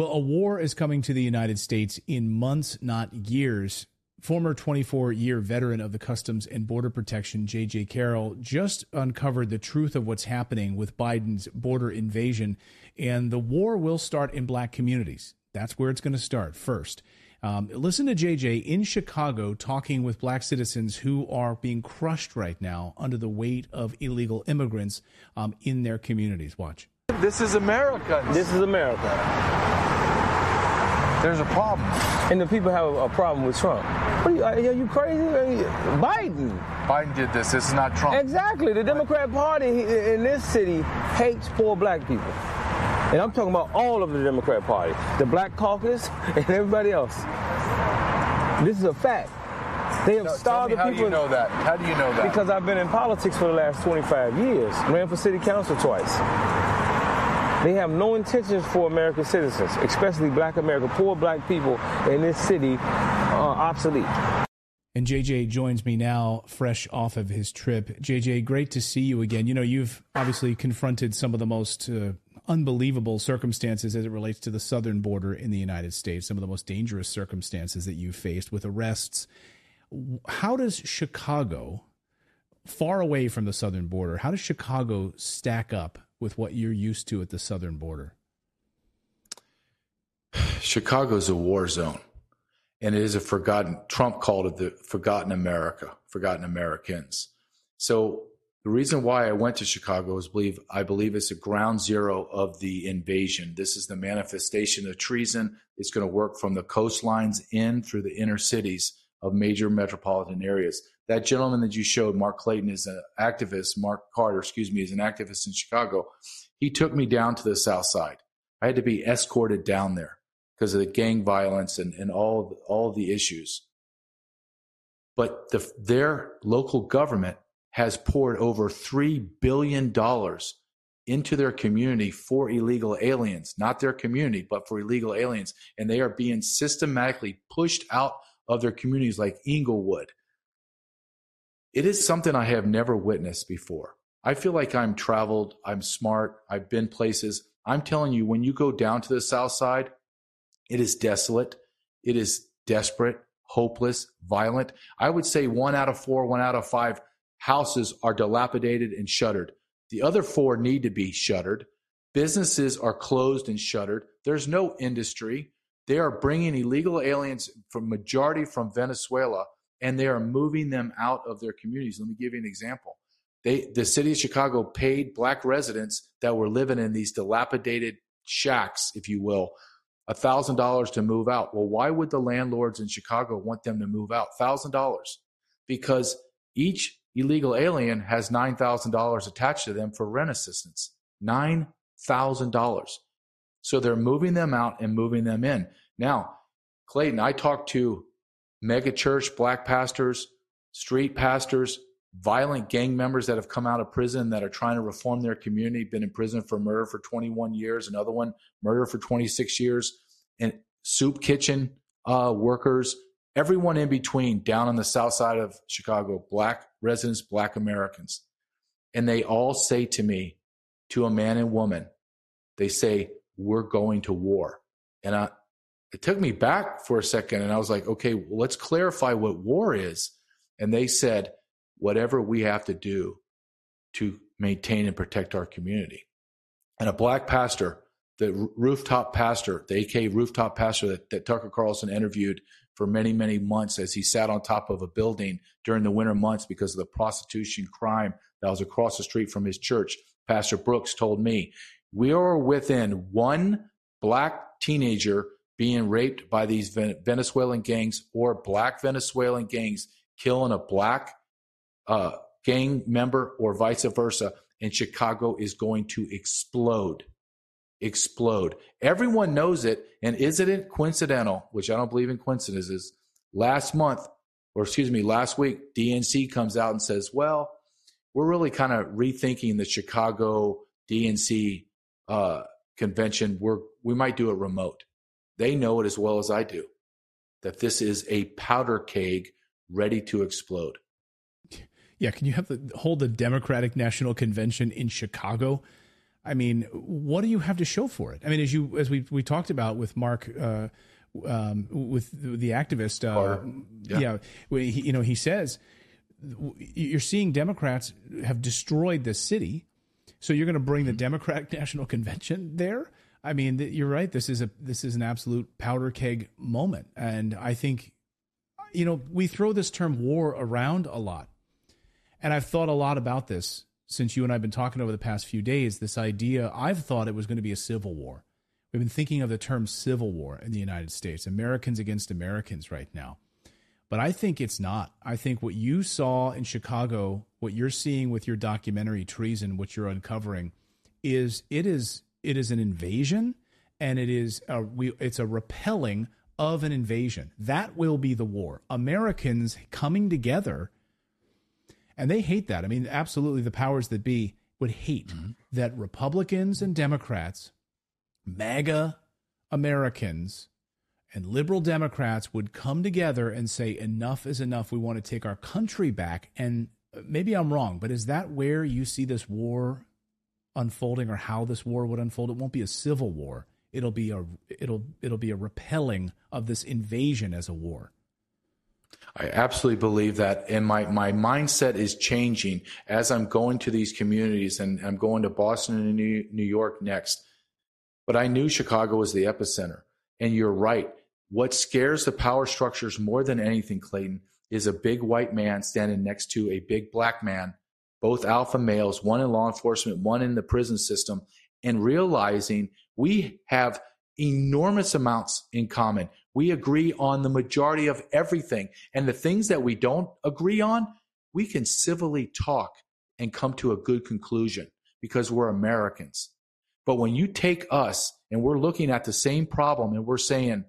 Well, a war is coming to the United States in months, not years. Former 24-year veteran of the Customs and Border Protection, J.J. Carroll, just uncovered the truth of what's happening with Biden's border invasion, and the war will start in black communities. That's where it's going to start first. Listen to J.J. in Chicago talking with black citizens who are being crushed right now under the weight of illegal immigrants in their communities. Watch. This is America. This is America. There's a problem. And the people have a problem with Trump. Are you crazy? Biden did this. This is not Trump. Exactly. The Democrat Party in this city hates poor black people. And I'm talking about all of the Democrat Party, the Black Caucus and everybody else. This is a fact. They have starved the people. How do you know that? How do you know that? Because I've been in politics for the last 25 years. Ran for city council twice. They have no intentions for American citizens, especially black America. Poor black people in this city are obsolete. And JJ joins me now, fresh off of his trip. JJ, great to see you again. You know, you've obviously confronted some of the most unbelievable circumstances as it relates to the southern border in the United States, some of the most dangerous circumstances that you've faced with arrests. How does Chicago, far away from the southern border, how does Chicago stack up with what you're used to at the southern border? Chicago's a war zone, and it is a forgotten, Trump called it the forgotten America, forgotten Americans. So the reason why I went to Chicago is I believe it's a ground zero of the invasion. This is the manifestation of treason. It's going to work from the coastlines in through the inner cities of major metropolitan areas. That gentleman that you showed, Mark Clayton, is an activist. Mark Carter, is an activist in Chicago. He took me down to the South Side. I had to be escorted down there because of the gang violence and all the issues. But their local government has poured over $3 billion into their community for illegal aliens, not their community, but for illegal aliens. And they are being systematically pushed out of their communities like Inglewood. It is something I have never witnessed before. I feel like I'm traveled, I'm smart, I've been places. I'm telling you, when you go down to the South Side, it is desolate, it is desperate, hopeless, violent. I would say 1 out of 4, 1 out of 5 houses are dilapidated and shuttered. The other 4 need to be shuttered. Businesses are closed and shuttered. There's no industry. They are bringing illegal aliens majority from Venezuela, and they are moving them out of their communities. Let me give you an example. The city of Chicago paid black residents that were living in these dilapidated shacks, if you will, $1,000 to move out. Well, why would the landlords in Chicago want them to move out? $1,000. Because each illegal alien has $9,000 attached to them for rent assistance. $9,000. So they're moving them out and moving them in. Now, Clayton, I talked to mega church black pastors, street pastors, violent gang members that have come out of prison that are trying to reform their community, been in prison for murder for 21 years, another one murder for 26 years, and soup kitchen workers, everyone in between down on the south side of Chicago, black residents, black Americans. And they all say to me, to a man and woman, they say, we're going to war. And it took me back for a second, and I was like, okay, well, let's clarify what war is. And they said, whatever we have to do to maintain and protect our community. And a black pastor, the rooftop pastor, the AK rooftop pastor that Tucker Carlson interviewed for many, many months as he sat on top of a building during the winter months because of the prostitution crime that was across the street from his church, Pastor Brooks told me, we are within one black teenager being raped by these Venezuelan gangs or black Venezuelan gangs killing a black gang member or vice versa, and Chicago is going to explode. Everyone knows it, and isn't it coincidental, which I don't believe in coincidences, last week, DNC comes out and says, well, we're really kind of rethinking the Chicago DNC convention. We might do it remote. They know it as well as I do, that this is a powder keg ready to explode. Yeah, can you hold the Democratic National Convention in Chicago? I mean, what do you have to show for it? I mean, as we talked about with Mark, with the activist, he says you're seeing Democrats have destroyed this city, so you're going to bring the Democratic National Convention there. I mean, you're right. This is an absolute powder keg moment, and I think, we throw this term war around a lot, and I've thought a lot about this since you and I have been talking over the past few days. This idea, I've thought it was going to be a civil war. We've been thinking of the term civil war in the United States, Americans against Americans right now. But I think it's not. I think what you saw in Chicago, what you're seeing with your documentary Treason, what you're uncovering, is an invasion, and it's a repelling of an invasion. That will be the war. Americans coming together, and they hate that. I mean, absolutely, the powers that be would hate that Republicans and Democrats, MAGA Americans, and liberal Democrats would come together and say, enough is enough. We want to take our country back. And maybe I'm wrong, but is that where you see this war unfolding, or how this war would unfold? It won't be a civil war. It'll be a repelling of this invasion as a war. I absolutely believe that. And my mindset is changing as I'm going to these communities, and I'm going to Boston and New York next. But I knew Chicago was the epicenter. And you're right. What scares the power structures more than anything, Clayton, is a big white man standing next to a big black man, both alpha males, one in law enforcement, one in the prison system, and realizing we have enormous amounts in common. We agree on the majority of everything. And the things that we don't agree on, we can civilly talk and come to a good conclusion because we're Americans. But when you take us and we're looking at the same problem and we're saying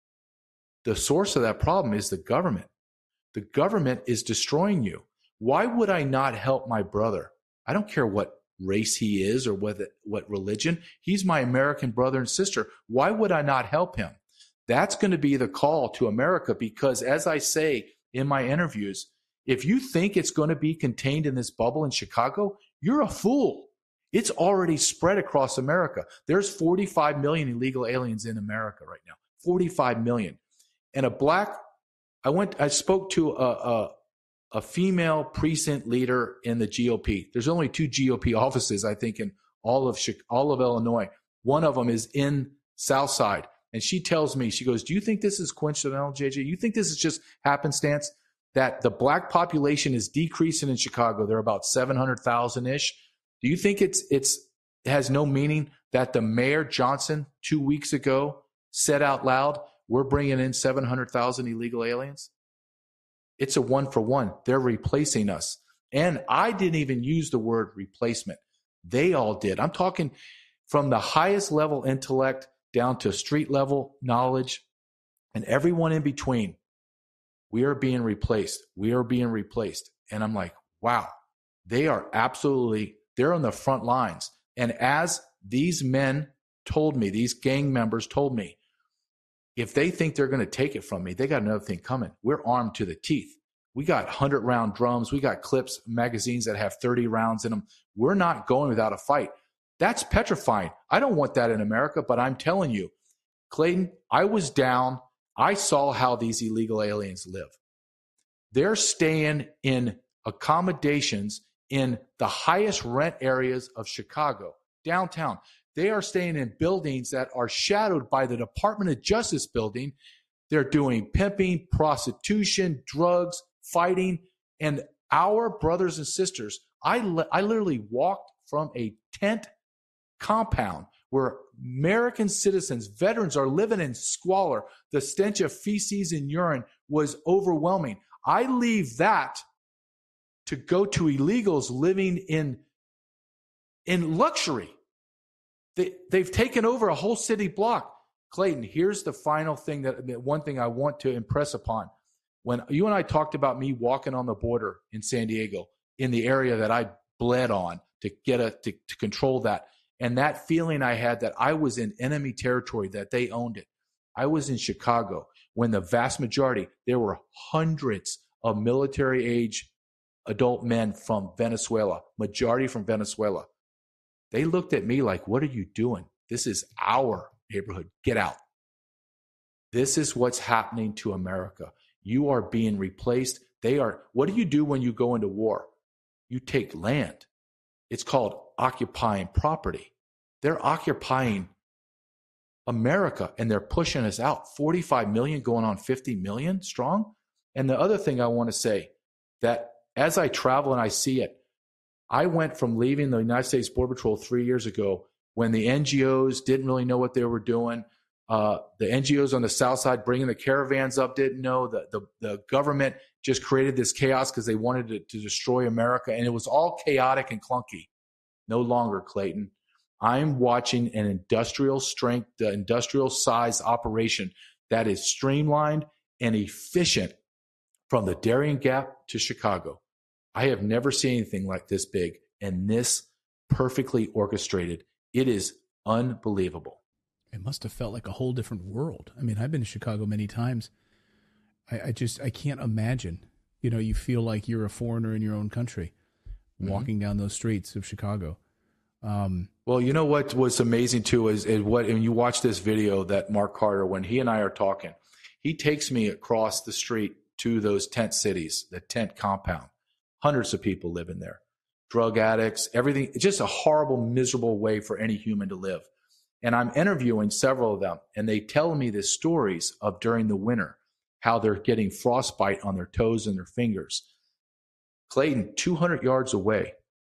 the source of that problem is the government. The government is destroying you. Why would I not help my brother? I don't care what race he is or what religion. He's my American brother and sister. Why would I not help him? That's going to be the call to America, because as I say in my interviews, if you think it's going to be contained in this bubble in Chicago, you're a fool. It's already spread across America. There's 45 million illegal aliens in America right now. 45 million. And I spoke to a female precinct leader in the GOP. There's only 2 GOP offices, I think, in all of Illinois. One of them is in Southside. And she tells me, she goes, do you think this is coincidental, JJ? You think this is just happenstance that the black population is decreasing in Chicago? They're about 700,000-ish. Do you think it has no meaning that the mayor, Johnson, 2 weeks ago said out loud, we're bringing in 700,000 illegal aliens? It's a 1-for-1. They're replacing us. And I didn't even use the word replacement. They all did. I'm talking from the highest level intellect down to street level knowledge and everyone in between. We are being replaced. We are being replaced. And I'm like, wow, they're on the front lines. And as these men told me, these gang members told me, if they think they're going to take it from me, they got another thing coming. We're armed to the teeth. We got 100-round drums. We got clips, magazines that have 30 rounds in them. We're not going without a fight. That's petrifying. I don't want that in America, but I'm telling you, Clayton, I was down. I saw how these illegal aliens live. They're staying in accommodations in the highest rent areas of Chicago, downtown. They are staying in buildings that are shadowed by the Department of Justice building. They're doing pimping, prostitution, drugs, fighting. And our brothers and sisters, I literally walked from a tent compound where American citizens, veterans are living in squalor. The stench of feces and urine was overwhelming. I leave that to go to illegals living in luxury. They've taken over a whole city block. Clayton, here's the final thing, one thing I want to impress upon. When you and I talked about me walking on the border in San Diego, in the area that I bled on to control that, and that feeling I had that I was in enemy territory, that they owned it. I was in Chicago when the vast majority, there were hundreds of military age adult men from Venezuela, majority from Venezuela. They looked at me like, what are you doing? This is our neighborhood. Get out. This is what's happening to America. You are being replaced. What do you do when you go into war? You take land. It's called occupying property. They're occupying America and they're pushing us out. 45 million going on 50 million strong. And the other thing I want to say, that as I travel and I see it, I went from leaving the United States Border Patrol 3 years ago when the NGOs didn't really know what they were doing. The NGOs on the South Side bringing the caravans up didn't know. The government just created this chaos because they wanted to destroy America. And it was all chaotic and clunky. No longer, Clayton. I'm watching an industrial strength, the industrial size operation that is streamlined and efficient from the Darien Gap to Chicago. I have never seen anything like this big and this perfectly orchestrated. It is unbelievable. It must have felt like a whole different world. I mean, I've been to Chicago many times. I can't imagine. You know, you feel like you're a foreigner in your own country, walking down those streets of Chicago. Well, you know what was amazing too is when you watch this video that Mark Carter, when he and I are talking, he takes me across the street to those tent cities, the tent compound. Hundreds of people live in there, drug addicts, everything. It's just a horrible, miserable way for any human to live. And I'm interviewing several of them, and they tell me the stories of during the winter, how they're getting frostbite on their toes and their fingers. Clayton, 200 yards away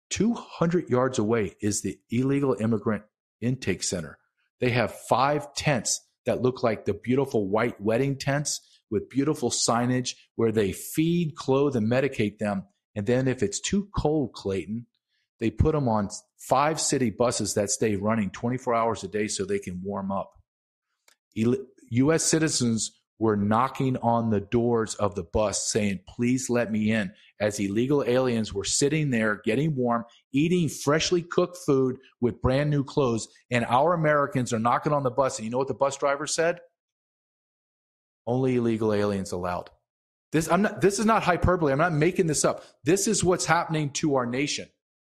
is the illegal immigrant intake center. They have 5 tents that look like the beautiful white wedding tents with beautiful signage where they feed, clothe, and medicate them. And then if it's too cold, Clayton, they put them on 5 city buses that stay running 24 hours a day so they can warm up. U.S. citizens were knocking on the doors of the bus saying, please let me in, as illegal aliens were sitting there getting warm, eating freshly cooked food with brand new clothes, and our Americans are knocking on the bus. And you know what the bus driver said? Only illegal aliens allowed. This is not hyperbole. I'm not making this up. This is what's happening to our nation.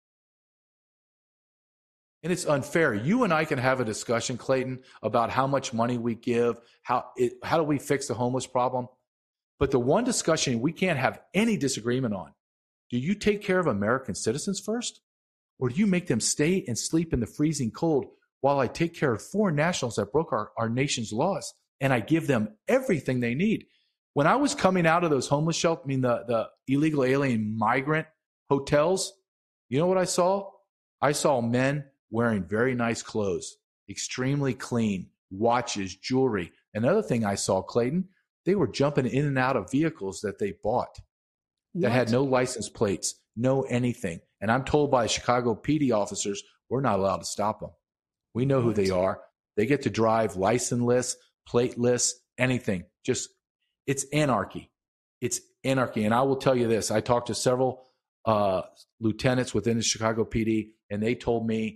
And it's unfair. You and I can have a discussion, Clayton, about how much money we give, how do we fix the homeless problem. But the one discussion we can't have any disagreement on, do you take care of American citizens first? Or do you make them stay and sleep in the freezing cold while I take care of foreign nationals that broke our nation's laws and I give them everything they need? When I was coming out of those homeless shelters, the illegal alien migrant hotels, you know what I saw? I saw men wearing very nice clothes, extremely clean, watches, jewelry. Another thing I saw, Clayton, they were jumping in and out of vehicles that they bought that had no license plates, no anything. And I'm told by Chicago PD officers, we're not allowed to stop them. We know who they are. They get to drive licenseless, plateless, anything. It's anarchy. It's anarchy. And I will tell you this. I talked to several lieutenants within the Chicago PD, and they told me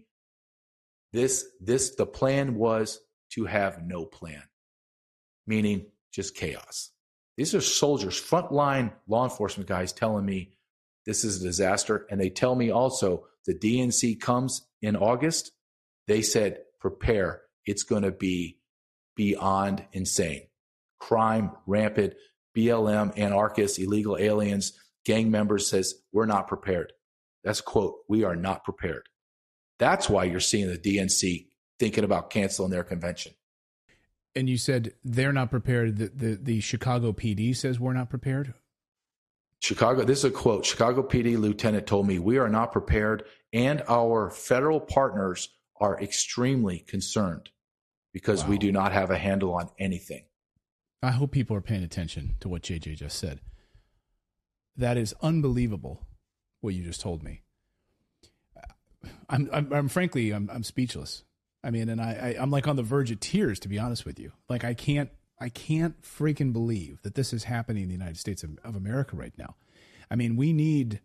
the plan was to have no plan, meaning just chaos. These are soldiers, frontline law enforcement guys telling me this is a disaster. And they tell me also the DNC comes in August. They said, prepare. It's going to be beyond insane. Crime, rampant, BLM, anarchists, illegal aliens, gang members says, we're not prepared. That's a quote. We are not prepared. That's why you're seeing the DNC thinking about canceling their convention. And you said they're not prepared. The Chicago PD says we're not prepared? This is a quote. Chicago PD lieutenant told me, we are not prepared, and our federal partners are extremely concerned because we do not have a handle on anything. I hope people are paying attention to what JJ just said. That is unbelievable, what you just told me. I'm frankly speechless. I mean, and I'm like on the verge of tears, to be honest with you. Like I can't freaking believe that this is happening in the United States of America right now. I mean, we need.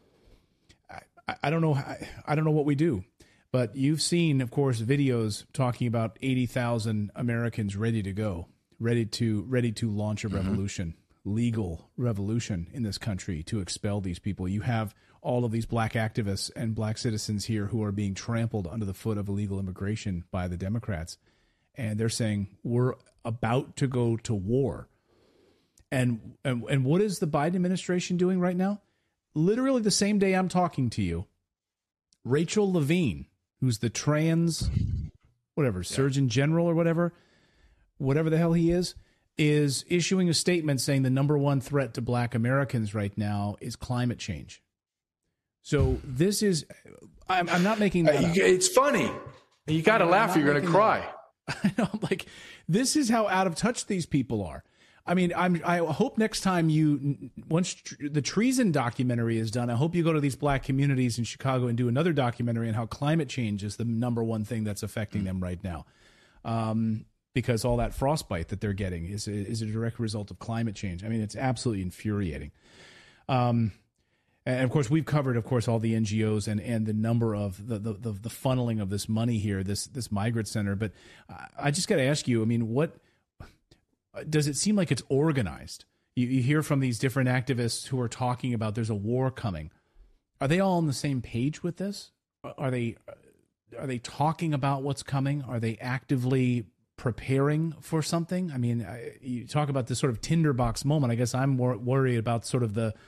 I don't know what we do, but you've seen, of course, videos talking about 80,000 Americans ready to go, ready to launch a revolution. legal revolution in this country to expel these people. You have all of these black activists and black citizens here who are being trampled under the foot of illegal immigration by the Democrats. And they're saying we're about to go to war. And what is the Biden administration doing right now? Literally the same day I'm talking to you, Rachel Levine, who's the trans, Surgeon General or whatever the hell he is issuing a statement saying the number one threat to black Americans right now is climate change. So this is, I'm not making that up. It's funny. You got to laugh or you're going to cry. I know, like, this is how out of touch these people are. I mean, I hope next time once the treason documentary is done, I hope you go to these black communities in Chicago and do another documentary on how climate change is the number one thing that's affecting them right now. Because all that frostbite that they're getting is a direct result of climate change. I mean, it's absolutely infuriating. And of course, we've covered, all the NGOs and the number of the funneling of this money here, this migrant center. But I just got to ask you, I mean, what does it seem like it's organized? You hear from these different activists who are talking about there's a war coming. Are they all on the same page with this? Are they talking about what's coming? Are they actively preparing for something? I mean, you talk about this sort of tinderbox moment. I guess I'm more worried about sort of the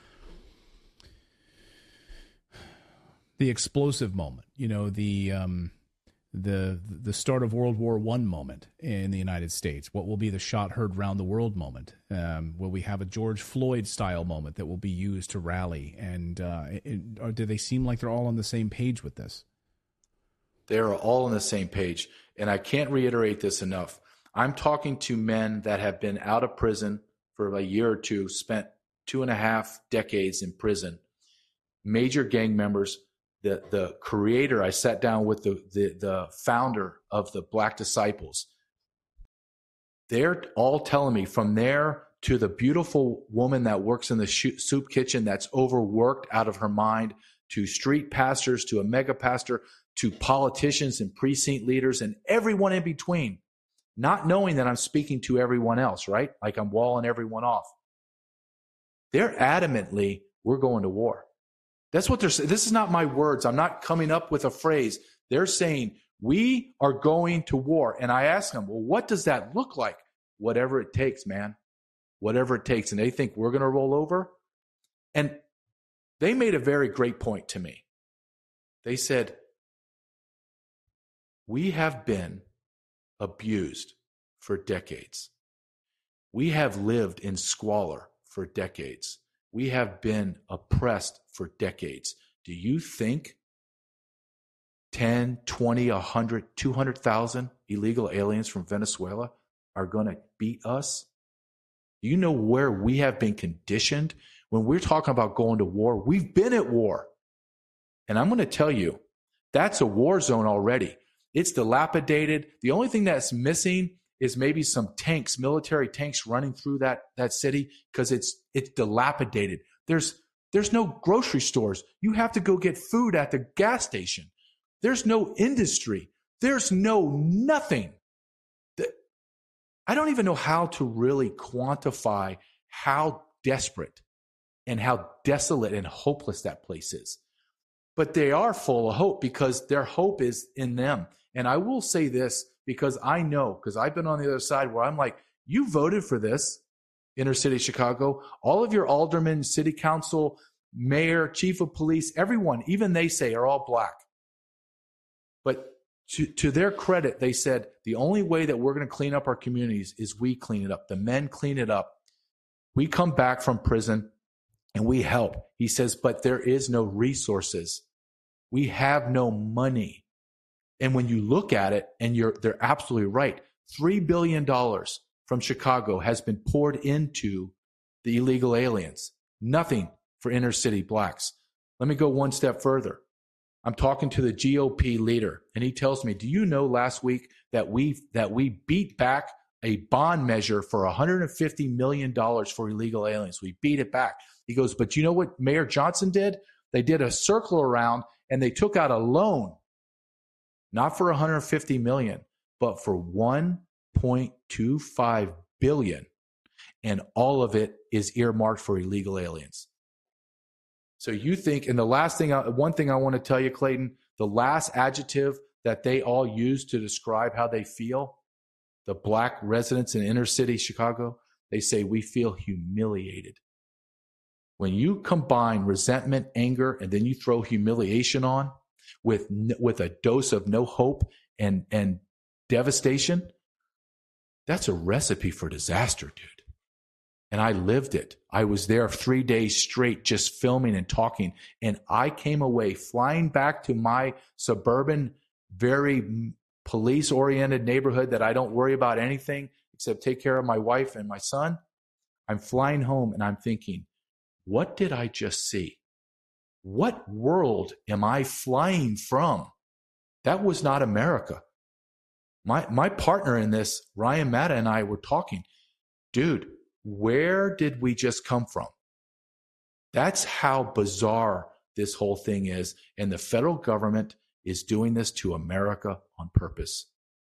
explosive moment, the start of World War I moment in the United States. What will be the shot heard round the world moment? Will we have a George Floyd style moment that will be used to rally? And or do they seem like they're all on the same page with this? They're all on the same page. And I can't reiterate this enough. I'm talking to men that have been out of prison for a year or two, spent 2.5 decades in prison, major gang members. The creator, I sat down with the founder of the Black Disciples. They're all telling me, from there to the beautiful woman that works in the soup kitchen that's overworked out of her mind, to street pastors, to a mega pastor, to politicians and precinct leaders and everyone in between, not knowing that I'm speaking to everyone else, right? Like I'm walling everyone off. They're adamantly, we're going to war. That's what they're saying. This is not my words. I'm not coming up with a phrase. They're saying, we are going to war. And I ask them, well, what does that look like? Whatever it takes, man. Whatever it takes. And they think we're going to roll over. And they made a very great point to me. They said, we have been abused for decades. We have lived in squalor for decades. We have been oppressed for decades. Do you think 10, 20, 100, 200,000 illegal aliens from Venezuela are going to beat us? Do you know where we have been conditioned? When we're talking about going to war, we've been at war. And I'm going to tell you, that's a war zone already. It's dilapidated. The only thing that's missing is maybe some tanks, military tanks running through that city, because it's dilapidated. There's no grocery stores. You have to go get food at the gas station. There's no industry. There's nothing. I don't even know how to really quantify how desperate and how desolate and hopeless that place is. But they are full of hope because their hope is in them. And I will say this, because I know, because I've been on the other side where I'm like, you voted for this, inner city Chicago. All of your aldermen, city council, mayor, chief of police, everyone, even they say, are all black. But to their credit, they said the only way that we're going to clean up our communities is we clean it up. The men clean it up. We come back from prison and we help. He says, but there is no resources. We have no money. And when you look at it, and they're absolutely right, $3 billion from Chicago has been poured into the illegal aliens. Nothing for inner city blacks. Let me go one step further. I'm talking to the GOP leader, and he tells me, do you know last week that we beat back a bond measure for $150 million for illegal aliens? We beat it back. He goes, but you know what Mayor Johnson did? They did a circle around, and they took out a loan, not for $150 million, but for $1.25 billion. and all of it is earmarked for illegal aliens. So you think, and the last thing, one thing I want to tell you, Clayton, the last adjective that they all use to describe how they feel, the black residents in inner city Chicago, they say, we feel humiliated. When you combine resentment, anger, and then you throw humiliation on with a dose of no hope and devastation, that's a recipe for disaster, dude. And I lived it. I was there 3 days straight just filming and talking. And I came away flying back to my suburban, very police-oriented neighborhood that I don't worry about anything except take care of my wife and my son. I'm flying home and I'm thinking, what did I just see? What world am I flying from? That was not America. My partner in this, Ryan Matta, and I were talking, dude, where did we just come from? That's how bizarre this whole thing is. And the federal government is doing this to America on purpose.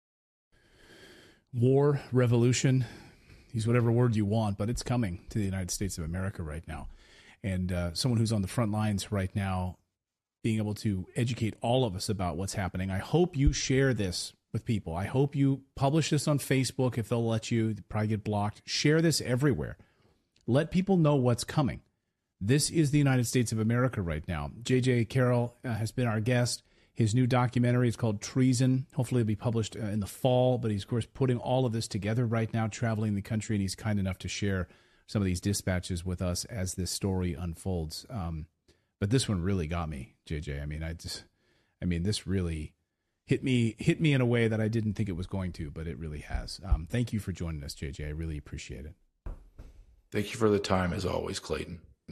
War, revolution, use whatever word you want, but it's coming to the United States of America right now. And someone who's on the front lines right now, being able to educate all of us about what's happening. I hope you share this with people. I hope you publish this on Facebook if they'll let you. They'll probably get blocked. Share this everywhere. Let people know what's coming. This is the United States of America right now. J.J. Carroll has been our guest. His new documentary is called Treason. Hopefully it'll be published in the fall, but he's, of course, putting all of this together right now, traveling the country, and he's kind enough to share some of these dispatches with us as this story unfolds. But this one really got me, JJ. I mean, this really hit me in a way that I didn't think it was going to, but it really has. Thank you for joining us, JJ. I really appreciate it. Thank you for the time, as always, Clayton.